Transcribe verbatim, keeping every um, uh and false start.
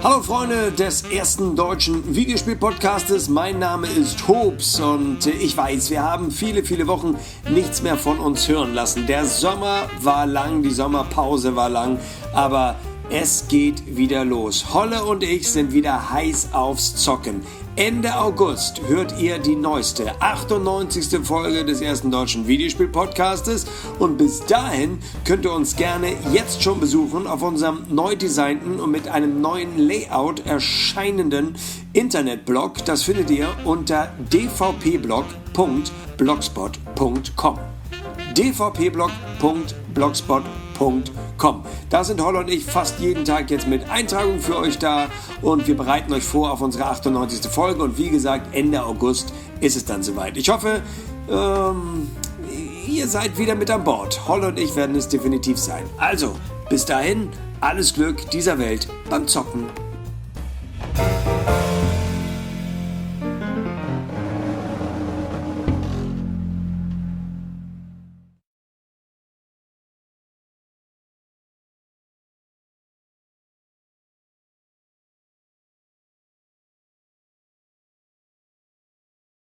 Hallo Freunde des ersten deutschen Videospiel-Podcastes, mein Name ist Hobbs und ich weiß, wir haben viele, viele Wochen nichts mehr von uns hören lassen. Der Sommer war lang, die Sommerpause war lang, aber es geht wieder los. Holle und ich sind wieder heiß aufs Zocken. Ende August hört ihr die neueste, achtundneunzigste Folge des ersten deutschen Videospiel-Podcastes und bis dahin könnt ihr uns gerne jetzt schon besuchen auf unserem neu designten und mit einem neuen Layout erscheinenden Internetblog. Das findet ihr unter d v p blog punkt blogspot punkt com. d v p blog punkt blogspot punkt com. Da sind Holle und ich fast jeden Tag jetzt mit Eintragungen für euch da und wir bereiten euch vor auf unsere achtundneunzigste Folge und wie gesagt, Ende August ist es dann soweit. Ich hoffe, ähm, ihr seid wieder mit an Bord. Holle und ich werden es definitiv sein. Also, bis dahin, alles Glück dieser Welt beim Zocken.